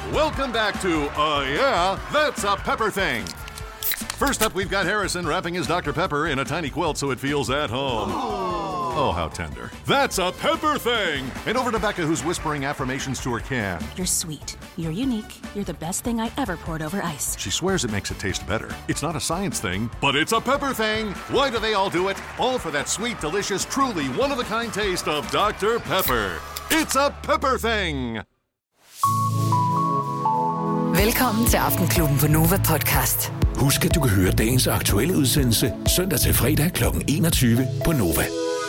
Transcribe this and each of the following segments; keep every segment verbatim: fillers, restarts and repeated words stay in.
Welcome back to Uh Yeah, That's a Pepper Thing. First up, we've got Harrison wrapping his Doctor Pepper in a tiny quilt so it feels at home. Oh, how tender. That's a Pepper Thing! And over to Becca, who's whispering affirmations to her can. You're sweet. You're unique. You're the best thing I ever poured over ice. She swears it makes it taste better. It's not a science thing, but it's a Pepper Thing! Why do they all do it? All for that sweet, delicious, truly one-of-a-kind taste of Doctor Pepper. It's a Pepper Thing! Velkommen til Aftenklubben på Nova Podcast. Husk, at du kan høre dagens aktuelle udsendelse søndag til fredag klokken enogtyve på Nova.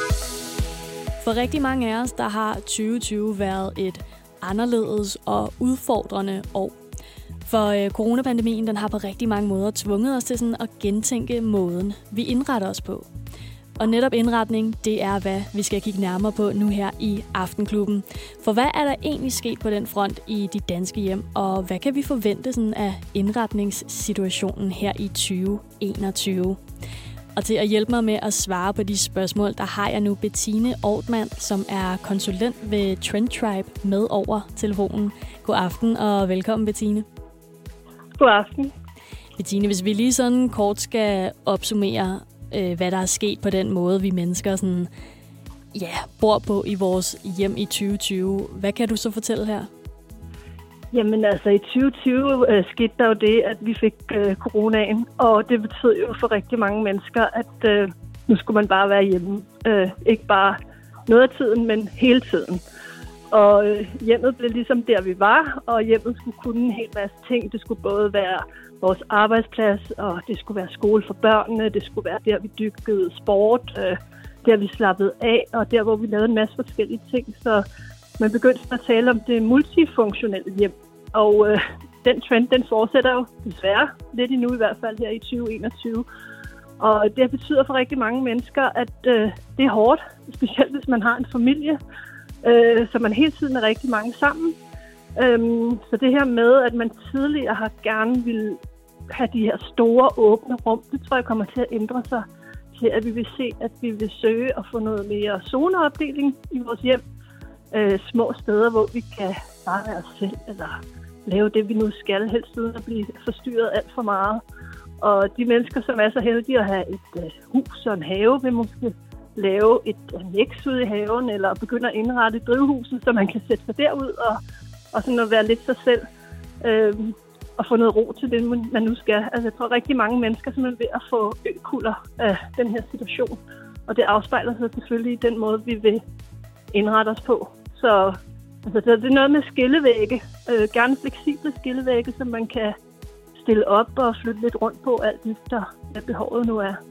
For rigtig mange af os, der har tyve tyve været et anderledes og udfordrende år. For øh, coronapandemien, den har på rigtig mange måder tvunget os til sådan at gentænke måden, vi indretter os på. Og netop indretning, det er, hvad vi skal kigge nærmere på nu her i Aftenklubben. For hvad er der egentlig sket på den front i de danske hjem, og hvad kan vi forvente sådan af indretningssituationen her i tyve enogtyve? Og til at hjælpe mig med at svare på de spørgsmål, der har jeg nu Bettine Ortmann, som er konsulent ved Trendtribe, med over telefonen. God aften og velkommen, Bettine. God aften. Bettine, hvis vi lige sådan kort skal opsummere, øh, hvad der er sket på den måde, vi mennesker sådan, ja, bor på i vores hjem i tyve tyve. Hvad kan du så fortælle her? Jamen altså, i tyve tyve øh, skete der jo det, at vi fik øh, coronaen, og det betød jo for rigtig mange mennesker, at øh, nu skulle man bare være hjemme. Øh, ikke bare noget af tiden, men hele tiden. Og øh, hjemmet blev ligesom der, vi var, og hjemmet skulle kunne en hel masse ting. Det skulle både være vores arbejdsplads, og det skulle være skole for børnene, det skulle være der, vi dyrkede sport, øh, der vi slappede af, og der, hvor vi lavede en masse forskellige ting. Så man begyndte at tale om det multifunktionelle hjem, og øh, den trend, den fortsætter jo desværre lidt endnu, i hvert fald her i tyve enogtyve. Og det betyder for rigtig mange mennesker, at øh, det er hårdt, specielt hvis man har en familie, øh, så man hele tiden er rigtig mange sammen. Øhm, så det her med, at man tidligere har gerne vil have de her store, åbne rum, det tror jeg kommer til at ændre sig til, at vi vil se, at vi vil søge at få noget mere zoneopdeling i vores hjem. Øh, små steder, hvor vi kan bare være os selv, eller lave det, vi nu skal, helst uden at blive forstyrret alt for meget. Og de mennesker, som er så heldige at have et øh, hus og en have, vil måske lave et annex ude i haven, eller begynde at indrette drivhuset, så man kan sætte sig derud og, og sådan at være lidt sig selv, øh, og få noget ro til det, man nu skal. Altså, jeg tror, rigtig mange mennesker som er ved at få økulder af den her situation, og det afspejler sig selvfølgelig i den måde, vi vil indrette os på. Så altså, det er noget med skillevægge, øh, gerne fleksible skillevægge, som man kan stille op og flytte lidt rundt på, alt efter hvad behovet nu er.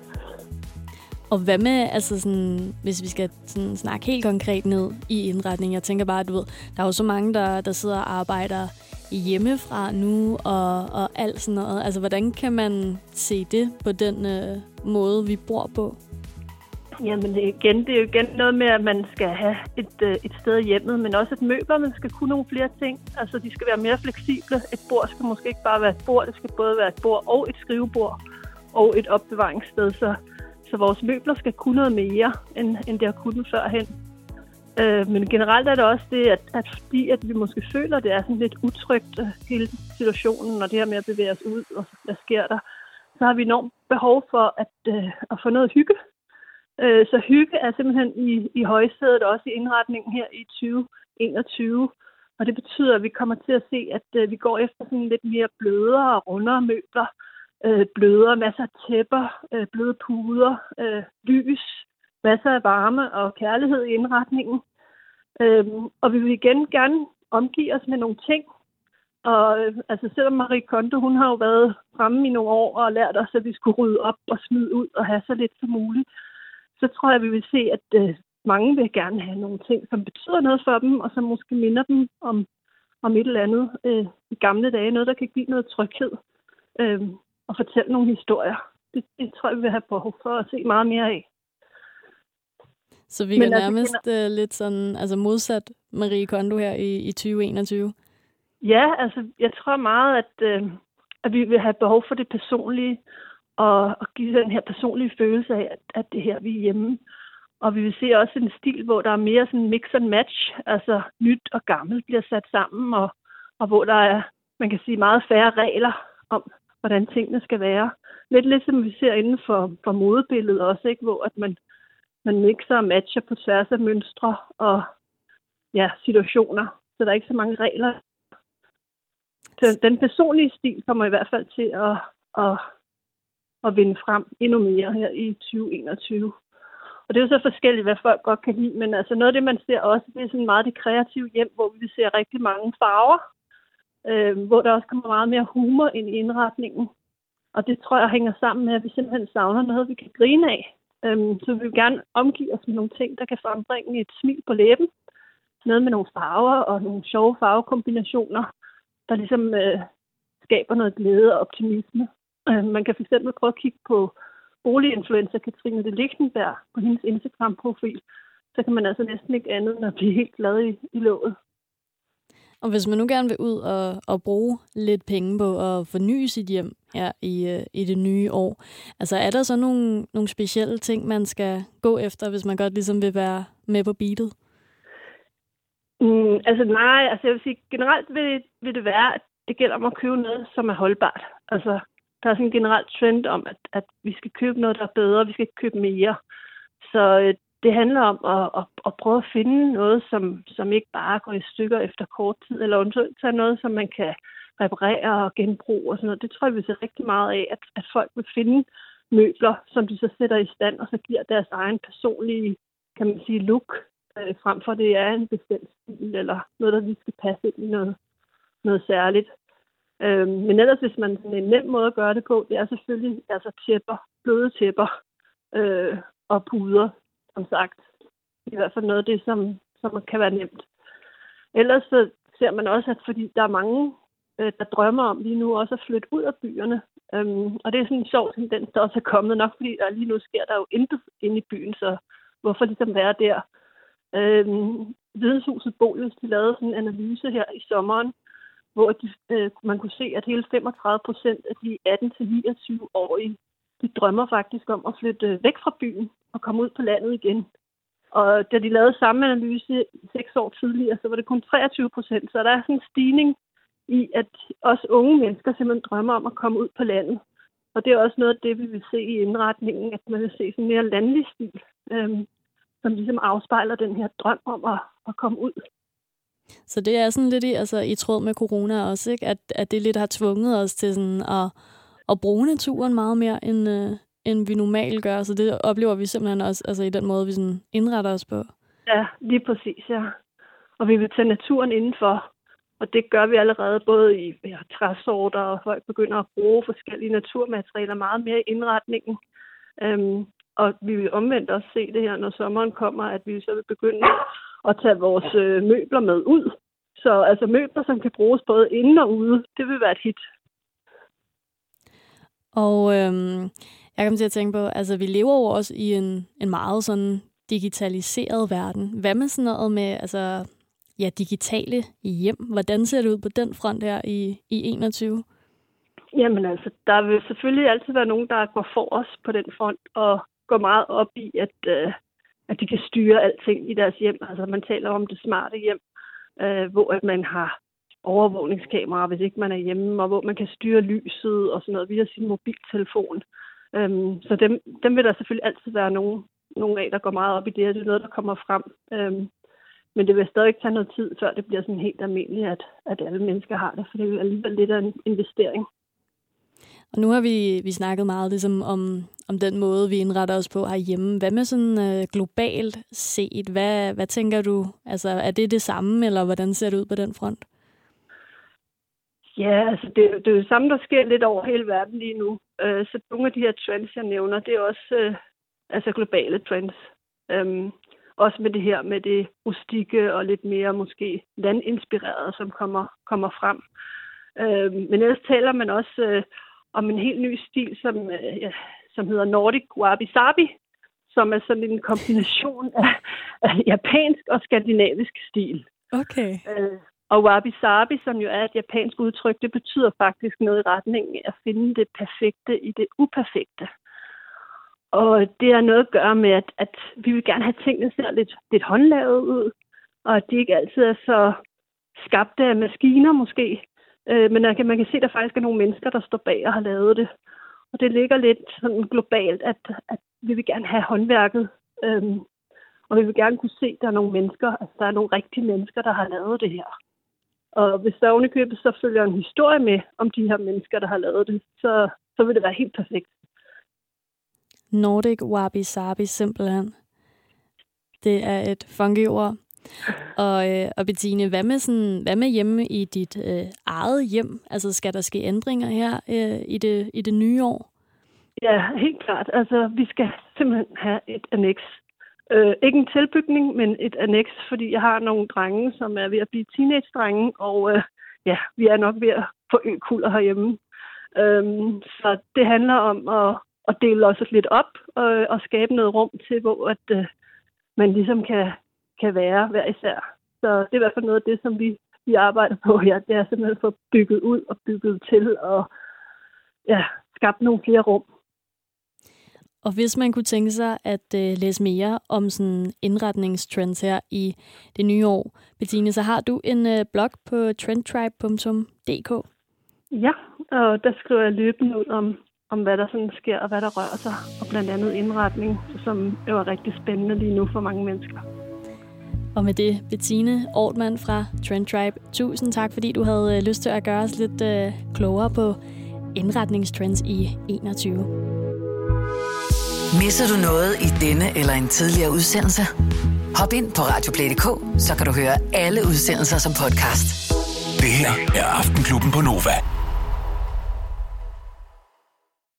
Og hvad med, altså sådan, hvis vi skal sådan snakke helt konkret ned i indretning? Jeg tænker bare, du ved, der er jo så mange, der, der sidder og arbejder hjemmefra nu og, og alt sådan noget. Altså, hvordan kan man se det på den øh, måde, vi bor på? Jamen igen, det er jo igen noget med, at man skal have et, øh, et sted hjemmet, men også et møbler, man skal kunne nogle flere ting. Altså, de skal være mere fleksible. Et bord skal måske ikke bare være et bord, det skal både være et bord og et skrivebord og et opbevaringssted, så Så vores møbler skal kunne noget mere, end, end det har kunnet førhen. Øh, men generelt er det også det, at, at fordi at vi måske føler, at det er sådan lidt utrygt, hele situationen, og det her med at bevæge os ud, og hvad sker der, så har vi enormt behov for at, øh, at få noget hygge. Øh, så hygge er simpelthen i, i højsædet, også i indretningen her i tyve enogtyve. Og det betyder, at vi kommer til at se, at øh, vi går efter sådan lidt mere blødere og rundere møbler, Øh, bløder, masser af tæpper, øh, bløde puder, øh, lys, masser af varme og kærlighed i indretningen. Øh, og vi vil igen gerne omgive os med nogle ting. Og øh, altså selvom Marie Kondo, hun har jo været fremme i nogle år og lært os, at vi skulle rydde op og smide ud og have så lidt som muligt, så tror jeg, at vi vil se, at øh, mange vil gerne have nogle ting, som betyder noget for dem, og som måske minder dem om, om et eller andet øh, i gamle dage. Noget, der kan give noget tryghed. Øh, og fortælle nogle historier. Det, det tror jeg, vi vil have behov for at se meget mere af. Så vi kan nærmest altså, uh, lidt sådan, altså modsat Marie Kondo her i, i tyve enogtyve? Ja, altså jeg tror meget, at, øh, at vi vil have behov for det personlige, og, og give den her personlige følelse af, at, at det her, vi er hjemme. Og vi vil se også en stil, hvor der er mere sådan mix and match, altså nyt og gammelt bliver sat sammen, og og hvor der er, man kan sige, meget færre regler om, hvordan tingene skal være. Lidt ligesom vi ser inden for, for modebilledet også, ikke? Hvor at man, man mixer og matcher på tværs af mønstre og ja, situationer. Så der er ikke så mange regler. Så den personlige stil kommer i hvert fald til at, at, at vinde frem endnu mere her i tyve enogtyve. Og det er jo så forskelligt, hvad folk godt kan lide. Men altså noget af det, man ser også, det er sådan meget det kreative hjem, hvor vi ser rigtig mange farver. Øh, hvor der også kommer meget mere humor ind i indretningen. Og det tror jeg hænger sammen med, at vi simpelthen savner noget, vi kan grine af. Øhm, så vi vil gerne omgive os med nogle ting, der kan frembringe et smil på læben. Noget med nogle farver og nogle sjove farvekombinationer, der ligesom øh, skaber noget glæde og optimisme. Øh, man kan fx prøve at kigge på boliginfluencer Katrine de Lichtenberg på hendes Instagram-profil. Så kan man altså næsten ikke andet end at blive helt glad i, i låget. Og hvis man nu gerne vil ud og, og bruge lidt penge på at forny sit hjem her i, i det nye år, altså er der så nogle, nogle specielle ting, man skal gå efter, hvis man godt ligesom vil være med på beatet? Mm, altså nej, altså jeg vil sige, generelt vil, vil det være, at det gælder om at købe noget, som er holdbart. Altså der er sådan en generelt trend om, at, at vi skal købe noget, der er bedre, vi skal ikke købe mere. Så det handler om at, at, at prøve at finde noget, som, som ikke bare går i stykker efter kort tid, eller eventuelt tage noget, som man kan reparere og genbruge og sådan noget. Det tror jeg, vi ser rigtig meget af, at, at folk vil finde møbler, som de så sætter i stand, og så giver deres egen personlige, kan man sige, look, øh, frem for det er en bestemt stil, eller noget, der lige skal passe ind i noget, noget særligt. Øh, men ellers, hvis man sådan en nem måde at gøre det på, det er selvfølgelig altså tæpper, bløde tæpper øh, og puder, som sagt. I hvert fald noget af det, som, som kan være nemt. Ellers så ser man også, at fordi der er mange, øh, der drømmer om lige nu også at flytte ud af byerne. Øhm, og det er sådan en sjov tendens, der også er kommet nok, fordi der lige nu sker der jo intet inde i byen, så hvorfor ligesom være der? Øhm, Videnshuset Bolius, de lavede sådan en analyse her i sommeren, hvor de, øh, man kunne se, at hele femogtredive procent af de atten til niogtyve-årige, de drømmer faktisk om at flytte væk fra byen og komme ud på landet igen. Og da de lavede samme analyse seks år tidligere, så var det kun treogtyve procent. Så der er sådan en stigning i, at også unge mennesker simpelthen drømmer om at komme ud på landet. Og det er også noget af det, vi vil se i indretningen, at man vil se sådan en mere landlig stil, øhm, som ligesom afspejler den her drøm om at, at komme ud. Så det er sådan lidt i, altså, i tråd med corona også, ikke? At, at det lidt har tvunget os til sådan at, at bruge naturen meget mere, end, øh, end vi normalt gør. Så det oplever vi simpelthen også altså, i den måde, vi sådan indretter os på. Ja, lige præcis, ja. Og vi vil tage naturen indenfor. Og det gør vi allerede både i ja, træsorter, og folk begynder at bruge forskellige naturmaterialer meget mere i indretningen. Øhm, og vi vil omvendt også se det her, når sommeren kommer, at vi så vil begynde at tage vores øh, møbler med ud. Så altså møbler, som kan bruges både inde og ude, det vil være et hit. Og øhm, jeg kommer til at tænke på, altså vi lever jo også i en, en meget sådan digitaliseret verden. Hvad med sådan noget med altså, ja, digitale hjem? Hvordan ser det ud på den front her i, i enogtyve? Jamen altså, der vil selvfølgelig altid være nogen, der går for os på den front og går meget op i, at, øh, at de kan styre alting i deres hjem. Altså man taler om det smarte hjem, øh, hvor at man har overvågningskameraer, hvis ikke man er hjemme, og hvor man kan styre lyset og sådan noget via sin mobiltelefon. Øhm, så dem, dem vil der selvfølgelig altid være nogen, nogen af, der går meget op i det, og det er noget, der kommer frem. Øhm, men det vil stadig tage noget tid, før det bliver sådan helt almindeligt, at, at alle mennesker har det, for det er alligevel lidt af en investering. Og nu har vi, vi snakket meget ligesom om, om den måde, vi indretter os på herhjemme. Hvad med sådan øh, globalt set? Hvad, hvad tænker du? Altså, er det det samme, eller hvordan ser det ud på den front? Ja, altså det, det er jo det samme, der sker lidt over hele verden lige nu. Øh, så nogle af de her trends, jeg nævner, det er også øh, altså globale trends. Øhm, også med det her med det rustikke og lidt mere måske landinspirerede, som kommer, kommer frem. Øh, men ellers taler man også øh, om en helt ny stil, som, øh, ja, som hedder Nordic Wabi-Sabi, som er sådan en kombination af, af japansk og skandinavisk stil. Okay. Øh, Og wabi-sabi, som jo er et japansk udtryk, det betyder faktisk noget i retning af at finde det perfekte i det uperfekte. Og det har noget at gøre med, at, at vi vil gerne have tingene ser lidt, lidt håndlavet ud, og at de ikke altid er så skabte af maskiner måske. Øh, men man kan, man kan se, at der faktisk er nogle mennesker, der står bag og har lavet det. Og det ligger lidt sådan globalt, at, at vi vil gerne have håndværket. Øhm, og vi vil gerne kunne se, at der er nogle mennesker, altså der er nogle rigtige mennesker, der har lavet det her. Og hvis der ovenikøbet så følger en historie med om de her mennesker, der har lavet det, så, så vil det være helt perfekt. Nordic Wabi Sabi, simpelthen. Det er et funky ord. Og, øh, og Bettine, hvad med, sådan, hvad med hjemme i dit øh, eget hjem? Altså, skal der ske ændringer her øh, i, det, i det nye år? Ja, helt klart. Altså, vi skal simpelthen have et anneks. Øh, ikke en tilbygning, men et anneks, fordi jeg har nogle drenge, som er ved at blive teenage-drenge, og øh, ja, vi er nok ved at få økulder herhjemme. Øhm, så det handler om at, at dele os lidt op og, og skabe noget rum til, hvor at, øh, man ligesom kan, kan være hver især. Så det er i hvert fald noget af det, som vi, vi arbejder på her. Det er simpelthen at få bygget ud og bygget til og ja, skabt nogle flere rum. Og hvis man kunne tænke sig at øh, læse mere om sådan indretningstrends her i det nye år, Bettine, så har du en øh, blog på trendtribe punktum d k. Ja, og der skriver jeg løbende ud om, om hvad der sådan sker og hvad der rører sig, og blandt andet indretning, som jo er rigtig spændende lige nu for mange mennesker. Og med det, Bettine Ortmann fra Trendtribe, tusind tak, fordi du havde øh, lyst til at gøre os lidt øh, klogere på indretningstrends i enogtyve. Misser du noget i denne eller en tidligere udsendelse? Hop ind på radioplay punktum d k, så kan du høre alle udsendelser som podcast. Det her er Aftenklubben på Nova.